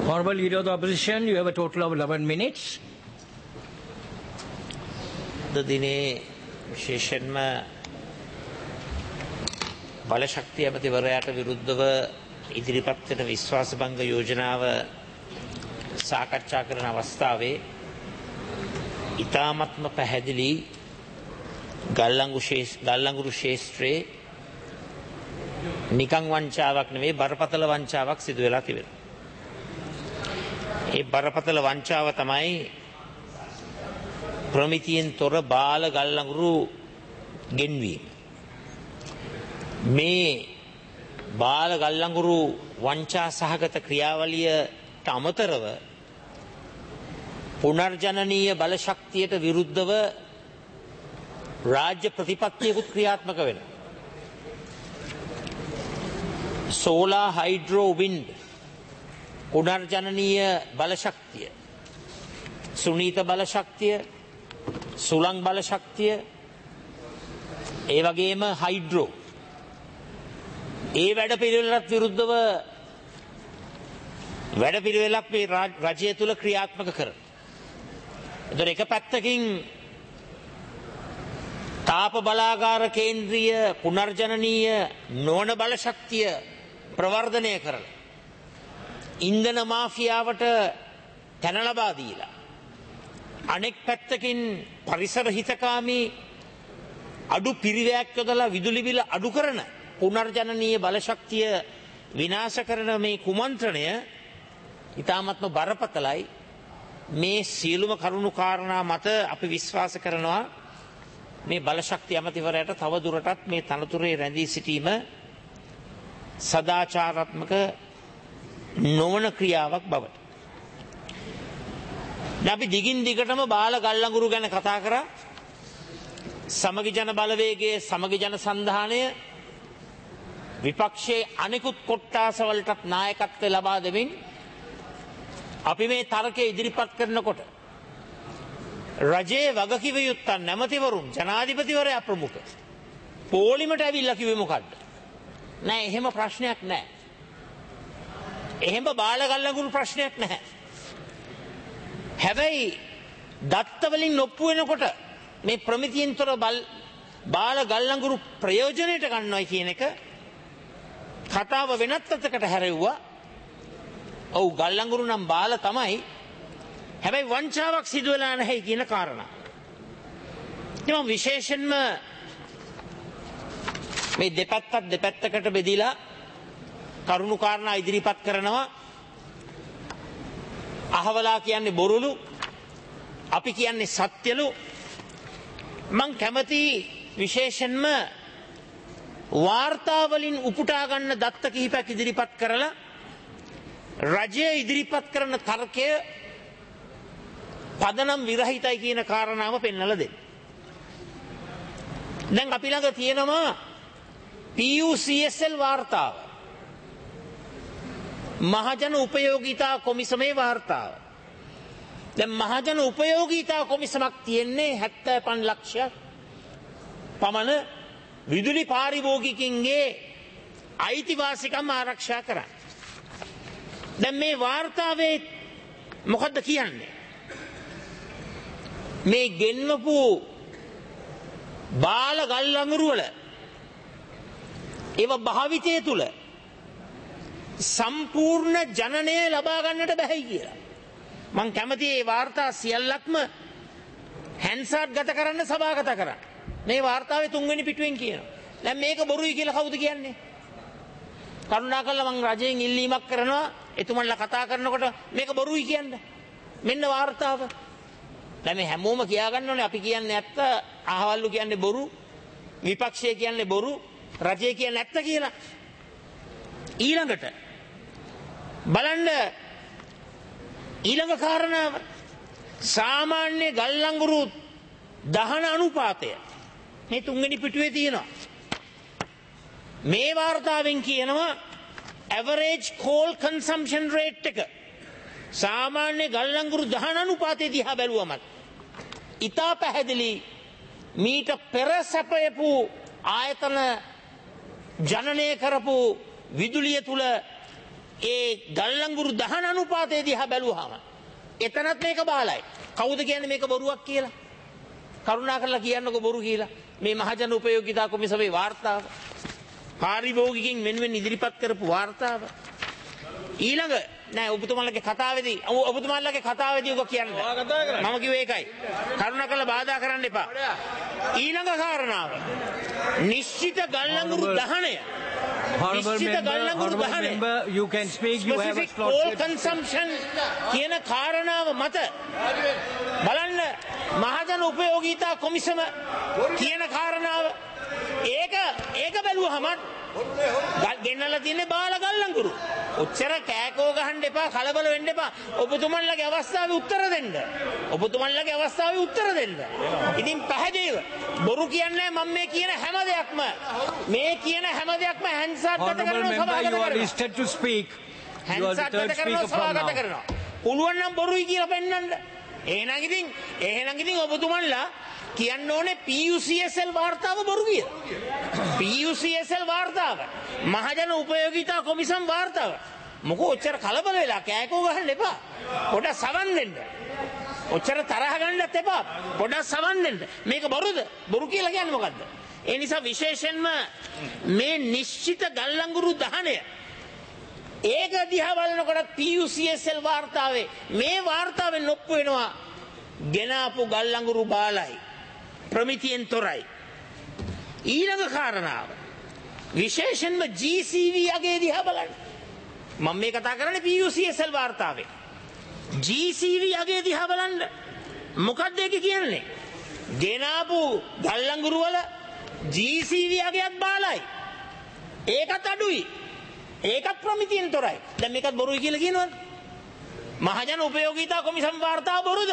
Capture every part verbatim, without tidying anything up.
Honorable Leader of the Opposition, you have a total of eleven minutes. දිනේ විශේෂයෙන්ම බලශක්තිය ඇමතිවරයාට විරුද්ධව ඉදිරිපත් වෙන විශ්වාසභංග යෝජනාව සාකච්ඡා කරන අවස්ථාවේ ඉතාමත්ම පැහැදිලි ගල්ලංගුරු ශේෂ්ත්‍රයේ නිකං වංචාවක් නෙවෙයි බරපතල වංචාවක් සිදු වෙලා තිබෙනවා. ඒ බරපතල වංචාව තමයි ප්‍රමිතියෙන් තොර බාල ගල්ලංගුරු ගෙන්වීම. මේ බාල ගල්ලංගුරු වංචා සහගත ක්‍රියාවලියට අමතරව පුනර්ජනනීය බලශක්තියට විරුද්ධව රාජ්‍ය ප්‍රතිපත්තියකුත් ක්‍රියාත්මක වෙනවා. සෝලා හයිඩ්‍රෝ වින්ඩ් පුනර්ජනනීය බලශක්තිය, සුනීත බලශක්තිය, සුළං බලශක්තිය, ඒ වගේම හයිඩ්‍රෝ, ඒ වැඩ පිළිවෙලට විරුද්ධව වැඩ පිළිවෙලක් මේ රජය තුල ක්‍රියාත්මක කරන. ඒතර එක පැත්තකින් තාප බලාගාර කේන්ද්‍රීය පුනර්ජනනීය නොවන බලශක්තිය ප්‍රවර්ධනය කරලා ඉන්ධන මාෆියාවට තැන ලබා දීලා, අනෙක් පැත්තකින් පරිසර හිතකාමී අඩු පිරිවැයක් යොදලා විදුලි බිල අඩු කරන පුනර්ජනනීය බලශක්තිය විනාශ කරන මේ කුමන්ත්‍රණය ඉතාමත්ම බරපතලයි. මේ සියලුම කරුණු කාරණා මත අපි විශ්වාස කරනවා මේ බලශක්ති ඇමතිවරයාට තව දුරටත් මේ තනතුරේ රැඳී සිටීම සදාචාරාත්මක නොවන ක්‍රියාවක් බවට. අපි දිගින් දිගටම බාල ගල්ලංගුරු ගැන කතා කරා. සමගි ජන බලවේගයේ සමගි ජන සන්ධානය විපක්ෂයේ අනෙකුත් කොට්ටාසවලටත් නායකත්වය ලබා දෙමින් අපි මේ තර්කය ඉදිරිපත් කරනකොට රජයේ වගකිව යුත්තන් නැමතිවරුන් ජනාධිපතිවරයා ප්‍රමුඛ පෝලිමට ඇවිල්ලා කිව්වේ මොකද්ද? නෑ, එහෙම ප්‍රශ්නයක් නෑ. එහෙම බාල ගල්ලංගුරු ප්‍රශ්නයක් නැහැ. හැබැයි දත්ත වලින් ඔප්පු වෙනකොට මේ ප්‍රමිතියෙන් තොර බාල ගල්ලංගුරු ප්‍රයෝජනයට ගන්නවයි කියන එක කතාව වෙනත් අතකට හැරෙව්වා. ඔව්, ගල්ලංගුරු නම් බාල තමයි. හැබැයි වංචාවක් සිදු වෙලා නැහැ කියන කාරණා. ඉතින් විශේෂයෙන්ම මේ දෙපැත්තත් දෙපැත්තකට බෙදලා කරුණු කාරණා ඉදිරිපත් කරනවා. අහවලා කියන්නේ බොරුලු, අපි කියන්නේ සත්‍යලු. මං කැමති විශේෂයෙන්ම වාර්තා වලින් උපුටා ගන්න දත්ත කිහිපයක් ඉදිරිපත් කරලා රජය ඉදිරිපත් කරන තර්කය පදනම් විරහිතයි කියන කාරණාව පෙන්වලා දෙන්න. දැන් අපි ළඟ තියෙනවා P U C S L වාර්තාව, මහජන උපයෝගීතා කොමිසමේ වාර්තාව. දැන් මහජන උපයෝගීතා කොමිසමක් තියෙන්නේ හැත්තෑ පන්ස් ලක්ෂයක් පමණ විදුලි පාරිභෝගිකින්ගේ අයිතිවාසිකම් ආරක්ෂා කරන්න. දැන් මේ වාර්තාවේ මොකද්ද කියන්නේ? මේ ගෙන්වපු බාල ගල්ලංගුරු වල ඒව භාවිතය තුල සම්පූර්ණ ජනනය ලබා ගන්නට බැහැ කියලා. මං කැමති මේ වාර්තා සියල්ලක්ම හැන්සාට් ගත කරන්න, සභාගත කරන්න. මේ වාර්තාවේ තුන්වෙනි පිටුවෙන් කියනවා. දැන් මේක බොරුයි කියලා කවුද කියන්නේ? කරුණාකරලා මං රජයෙන් ඉල්ලීමක් කරනවා, එතුමන්ලා කතා කරනකොට මේක බොරුයි කියන්න. මෙන්න වාර්තාව. දැන් මේ හැමෝම කියා ගන්න ඕනේ අපි කියන්නේ ඇත්ත, අහවල්ලු කියන්නේ බොරු, විපක්ෂය කියන්නේ බොරු, රජය කියන්නේ ඇත්ත කියලා. ඊළඟට බලන්න ඊළඟ කාරණාව සාමාන්‍ය ගල්ලංගුරු දහන අනුපාතය මේ තුන්වෙනි පිටුවේ තියෙනවා. මේ වාර්තාවෙන් කියනවා average coal consumption rate එක සාමාන්‍ය ගල්ලංගුරු දහන අනුපාතය දිහා බැලුවම ඉතා පැහැදිලි මීට පෙර සැපයපු ආයතන ජනනය කරපු විදුලිය තුල ඒ ගල්ලංගුරු දහන අනුපාතය දිහා බැලුවාම එතනත් මේක බාලයි. කවුද කියන්නේ මේක බොරුවක් කියලා? කරුණා කරලා කියන්නකෝ බොරු කියලා. මේ මහජන උපයෝගිතා කොමිසමේ වාර්තාව. පාරිභෝගිකින් වෙනුවෙන් ඉදිරිපත් කරපු වාර්තාව. ඊළඟ නෑ ඔබතුමාලගේ කතාවේදී ඔබතුමාලගේ කතාවේදී ඔබ කියන්නේ. මම කිව්වේ ඒකයි. කරුණා කරලා බාධා කරන්න එපා. ඊළඟ කාරණාව. නිශ්චිත ගල්ලංගුරු දහනය. Honorable member, honorable member, you can speak. You have a slot. Coal consumption කියන කාරණාව මත බලන්න මහජන උපයෝගීතා කොමිසම කියන කාරණාව ඒක ඒක බැලුවහම ගෙන්නලා තියෙන්නේ බාල ගල්ලංගුරු. ඔච්චර කෑකෝ ගහන්න එපා, කලබල වෙන්න එපා. ඔබතුමන්ලගේ අවස්ථාවේ උත්තර දෙන්න. ඔබතුමන්ලගේ අවස්ථාවේ උත්තර දෙන්න. ඉතින් පැහැදිලිව බොරු කියන්නේ මම මේ කියන හැම දෙයක්ම මේ කියන හැම දෙයක්ම හැන්සාට් ගත කරනවා සභාගත කරනවා. You are listed to speak. You are the third speaker from now. පුළුවන් නම් බොරුයි කියලා පෙන්නන්න. එහෙනම් ඉතින් එහෙනම් ඉතින් ඔබතුමන්ලා කියන්න ඕනේ P U C S L වාර්තාව බොරු කියලා. P U C S L වාර්තාව මහජන උපයෝගීතා කොමිසම් වාර්තාව. මොකෝ ඔච්චර කලබල වෙලා කෑකෝ ගහන්න එපා. පොඩක් සවන් දෙන්න. ඔච්චර තරහ ගන්නත් එපා. පොඩක් සවන් දෙන්න. මේක බොරුද? බොරු කියලා කියන්නේ මොකද්ද? ඒ නිසා විශේෂයෙන්ම මේ නිශ්චිත ගල්ලංගුරු දහනය ඒක දිහා බලනකොට P U C S L වාර්තාවේ මේ වාර්තාවෙන් ඔප්පු වෙනවා ගෙනාපු ගල්ලංගුරු බාලයි ප්‍රමිතියෙන් තොරයි. ඊළඟ කාරණාව විශේෂයෙන්ම G C V අගේ දිහා බලන්න. මම මේ කතා කරන්නේ P U C S L වාර්තාවේ. G C V අගේ දිහා බලන්න. මොකක්ද ඒක කියන්නේ? ගෙනාපු ගල්ලංගුරු වල G C V අගයත් බාලයි. ඒකත් අඩුයි. ඒකත් ප්‍රමිතියෙන් තොරයි. දැන් මේකත් බොරුයි කියලා කියනවද? මහජන උපයෝගීතා කොමිසම් වාර්තාව බොරුද?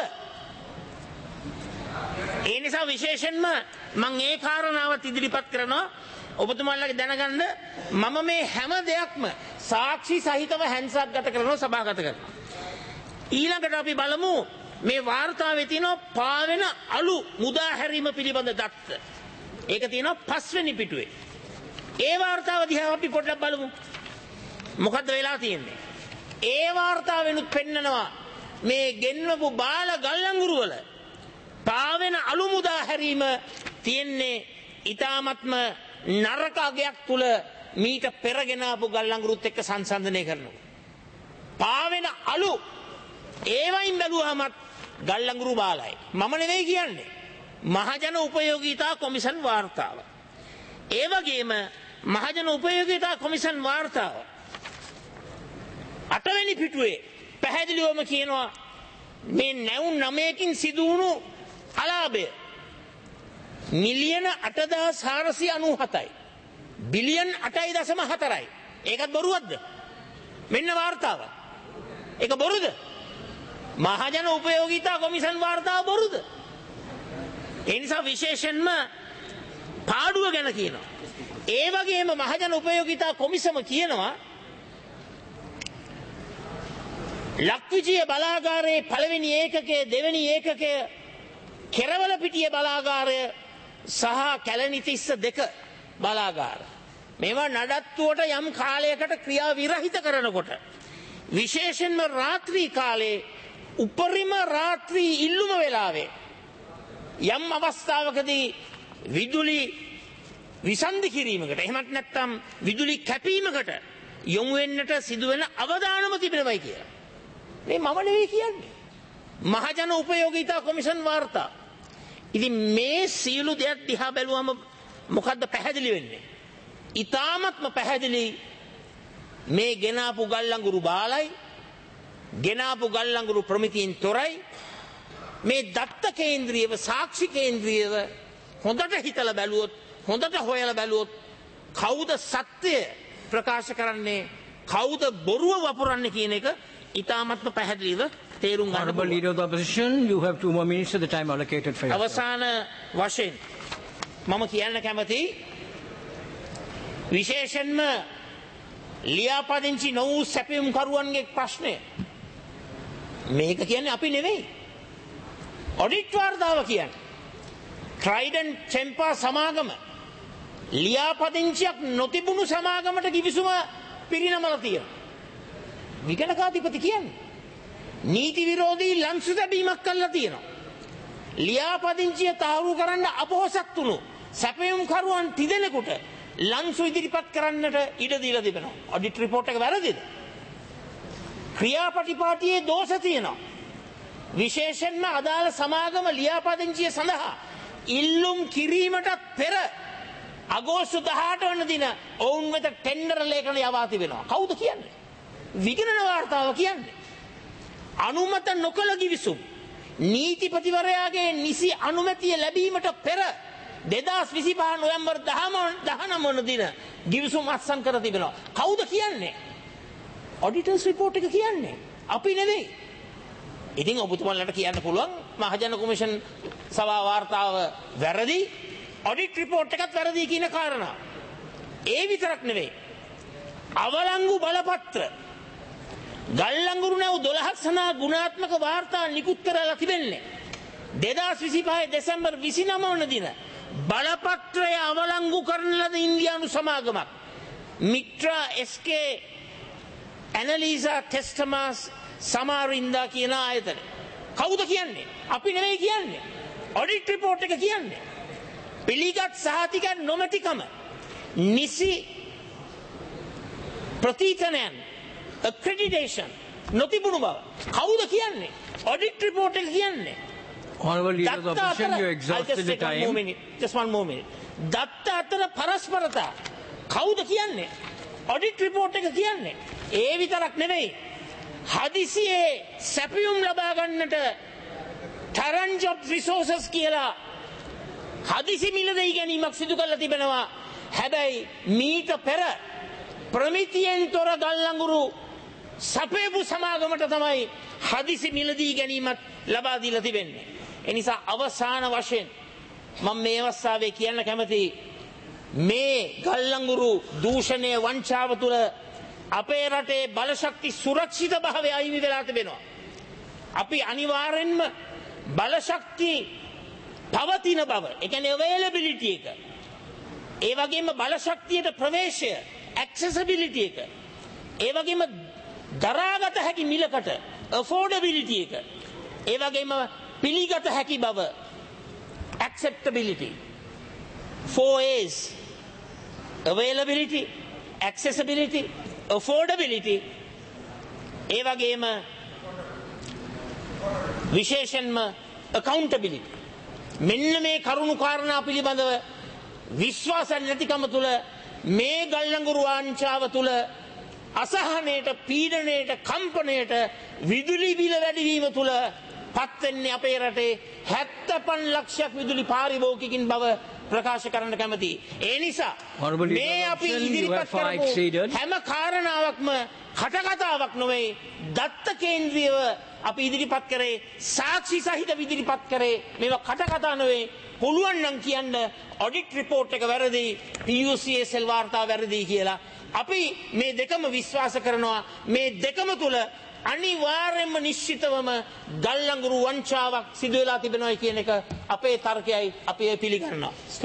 ඒ නිසා විශේෂයෙන්ම මම ඒ කාරණාවත් ඉදිරිපත් කරනවා ඔබතුමාලගේ දැනගන්න. මම මේ හැම දෙයක්ම සාක්ෂි සහිතව හැන්සාට් ගත කරනවා, සභාගත කරනවා. ඊළඟට අපි බලමු මේ වාර්තාවේ තියෙන පාවෙන අලු මුදා හැරීම පිළිබඳ දත්ත. ඒක තියෙනවා පස්වෙනි පිටුවේ. ඒ වාර්තාව දිහා අපි පොඩ්ඩක් බලමු. මොකද්ද වෙලා තියෙන්නේ? ඒ වාර්තාවෙනුත් පෙන්නනවා මේ ගෙන්නපු බාල ගල්ලංගුරු වල පාවෙන අලු මුදා හැරීම තියෙන්නේ ඊ타මත්ම නරක අගයක් තුල මීට පෙරගෙන ආපු ගල්ලංගුරුත් එක්ක සංසන්දනය කරනවා. පාවෙන අලු ඒවයින් බැලුවාම ගල්ලංගුරු බාලයි. මම නෙවෙයි කියන්නේ. මහජන උපයෝගීතා කොමිසම් වාර්තාව. ඒ වගේම මහජන උපයෝගීතා කොමිසම් වාර්තාව අටවෙනි පිටුවේ පැහැදිලිවම කියනවා මේ නැවුම් නවයකින් සිදු වුණු අලාභය මිලියන අටදාස් හාරසිය අනූහතයි. බිලියන් අටයි දශම හතරයි. ඒකත් බොරුවක්ද? මෙන්න වාර්තාව. ඒක බොරුද? මහජන උපයෝගීතා කොමිසම් වාර්තාව බොරුද? ඒ නිසා විශේෂයෙන්ම පාඩුව ගැන කියනවා. ඒ වගේම මහජන උපයෝගීතා කොමිසම කියනවා ලක්විජය බලාගාරයේ පළවෙනි ඒකකය දෙවෙනි ඒකකය කෙරවල පිටිය බලාගාරය සහ කැලණිතිස්ස දෙක බලාගාර මේවා නඩත්තුවට යම් කාලයකට ක්‍රියා විරහිත කරනකොට විශේෂයෙන්ම රාත්‍රී කාලේ උපරිම රාත්‍රී ඉල්ලුම වෙලාවේ යම් අවස්ථාවකදී විදුලි විසන්ධි කිරීමකට එහෙමත් නැත්නම් විදුලි කැපීමකට යොමු වෙන්නට සිදුවෙන අවදානම තිබෙනවයි කියලා. මේ මම නෙවෙයි කියන්නේ. මහජන උපයෝගීතා කොමිසම් වාර්තා. ඉතින් මේ සියලු දෙයක් දිහා බැලුවම මොකද්ද පැහැදිලි වෙන්නේ? ඊ타මත්ම පැහැදිලි මේ ගෙනාපු ගල්ලංගුරු බාලයි, ගෙනාපු ගල්ලංගුරු ප්‍රමිතියෙන් තොරයි. මේ දත්ත කේන්ද්‍රීයව සාක්ෂි කේන්ද්‍රීයව හොඳට හිතලා බැලුවොත්, හොඳට හොයලා බැලුවොත් කවුද සත්‍ය ප්‍රකාශ කරන්නේ, කවුද බොරුව වපුරන්නේ කියන එක ඊ타මත්ම පැහැදිලිව තේරුම් ගන්න. Honorable Leader of the Opposition, you have two more minutes of the time allocated for you. අවසාන වශයෙන් මම කියන්න කැමති විශේෂයෙන්ම ලියාපදිංචි නොවූ සැපයුම් කරුවන්ගේ ප්‍රශ්නය. මේක කියන්නේ අපි නෙවෙයි. ඔඩිට් වාර්තාව කියන්නේ. ට්‍රයිඩන් චෙම්පා සමාගම ලියාපදිංචියක් නොතිබුණු සමාගමට කිවිසුම පිරිනමලා තියෙනවා. විගණකාධිපති කියන්නේ. නීති විරෝධී ලන්සු තැබීමක් කළා තියෙනවා. ලියාපදිංචිය තහවුරු කරන්න අපොහසත් වුණු සැපයුම්කරුවන් තිදෙනෙකුට ලන්සු ඉදිරිපත් කරන්නට ඉඩ දීලා තිබෙනවා. ඔඩිට් රිපෝට් එක වැරදිද? ක්‍රියාපටිපාටියේ දෝෂ තියෙනවා. විශේෂයෙන්ම අදාළ සමාගම ලියාපදිංචිය සඳහා ඉල්ලුම් කිරීමටත් පෙර අගෝස්තු දහඅට වන දින ඔවුන් වෙත ටෙන්ඩර් ලේඛන යවා තිබෙනවා. කවුද කියන්නේ? විගණන වාර්තාව කියන්නේ. අනුමත නොකළ ගිවිසුම් නීතිපතිවරයාගේ නිසි අනුමැතිය ලැබීමට පෙර දෙදහස් විසිපහ නොවැම්බර් දහනවය වන දින ගිවිසුම් අත්සන් කර තිබෙනවා. කවුද කියන්නේ? ඔඩිටර්ස් රිපෝට් එක කියන්නේ. අපි නෙවෙයි. ඉතින් ඔබතුමන්ලට කියන්න පුළුවන් මහජන කොමිෂන් සභා වාර්තාව වැරදි, ඔඩිට් රිපෝට් එකත් වැරදි කියන කාරණා. ඒ විතරක් නෙවෙයි. අවලංගු බලපත්‍ර ගල්ලංගුරු නැව් දොළහක් සඳහා ගුණාත්මක වාර්තා නිකුත් කරලා තිබෙන්නේ දෙදහස් විසිපහ දෙසැම්බර් විසිනවය වන දින බලපත්‍රය අවලංගු කරන ලද ඉන්දියානු සමාගමක් මිත්‍රා එස්.කේ. ඇනලීසා ටෙස්ටමාස් සමාරින්දා කියන ආයතන. කවුද කියන්නේ? අපි නෙවෙයි කියන්නේ. ඔඩිට් රිපෝට් එක කියන්නේ. පිළිගත් සහතික නොමැතිකම නිසි ප්‍රතිතනයන් accreditation නොතිබුණු බව කවුද කියන්නේ? ඔඩිට් රිපෝට් එක කියන්නේ. Honorable leader of the opposition, you exhausted the time. One minute, just one more minute. දත්ත අතර පරස්පරතා කවුද කියන්නේ? ඔඩිට් රිපෝට් එක කියන්නේ. ඒ විතරක් නෙවෙයි. හදිසියේ සැපයුම් ලබා ගන්නට තරන් ජොබ් රිසෝසස් කියලා හදිසි මිලදී ගැනීමක් සිදු කරලා තිබෙනවා. හැබැයි මීට පෙර ප්‍රමිතියෙන් තොර ගල්ලංගුරු සපයපු සමාගමට තමයි හදිසි මිලදී ගැනීමත් ලබා දීලා තිබෙන්නේ. ඒ නිසා අවසාන වශයෙන් මම මේ අවස්ථාවේ කියන්න කැමති මේ ගල්ලංගුරු දූෂණය වංචාව තුළ අපේ රටේ බලශක්ති සුරක්ෂිත භාවය අහිමි වෙලා තිබෙනවා. අපි අනිවාර්යෙන්ම බලශක්ති පවතින බව, ඒ කියන්නේ availability එක, ඒ වගේම බලශක්තියට ප්‍රවේශය accessibility එක, ඒ වගේම දරාගත හැකි මිලකට affordability එක, ඒ වගේම පිළිගත හැකි බව acceptability, four A's availability, accessibility, affordability, ඒ වගේම විශේෂයෙන්ම accountability. මෙන්න මේ කරුණු කාරණා පිළිබඳව විශ්වාස නැතිකම තුළ මේ ගල්ලංගුරු වංචාව තුළ අසහනයට, පීඩනයට, කම්පනයට, විදුලි බිල වැඩිවීම තුළ පත් වෙන්නේ අපේ රටේ හැත්තෑ ලක්ෂයක් විදුලි පාරිභෝගිකින් බව ප්‍රකාශ කරන්න කැමතියි. ඒ නිසා මේ අපි ඉදිරිපත් කරපු හැම කාරණාවක්ම කටකතාවක් නොවේ, දත්ත කේන්ද්‍රීයව අපි ඉදිරිපත් කරේ, සාක්ෂි සහිත ඉදිරිපත් කරේ. මේවා කටකතා නොවේ. පුළුවන් නම් කියන්න ඔඩිට් රිපෝට් එක වැරදි, P U C S L වාර්තා වැරදි කියලා. අපි මේ දෙකම විශ්වාස කරනවා. මේ දෙකම තුල අනිවාර්යයෙන්ම නිශ්චිතවම ගල්ලංගුරු වංචාවක් සිදු වෙලා තිබෙනවා කියන එක අපේ තර්කයයි. අපි ඒ පිළිගන්නවා.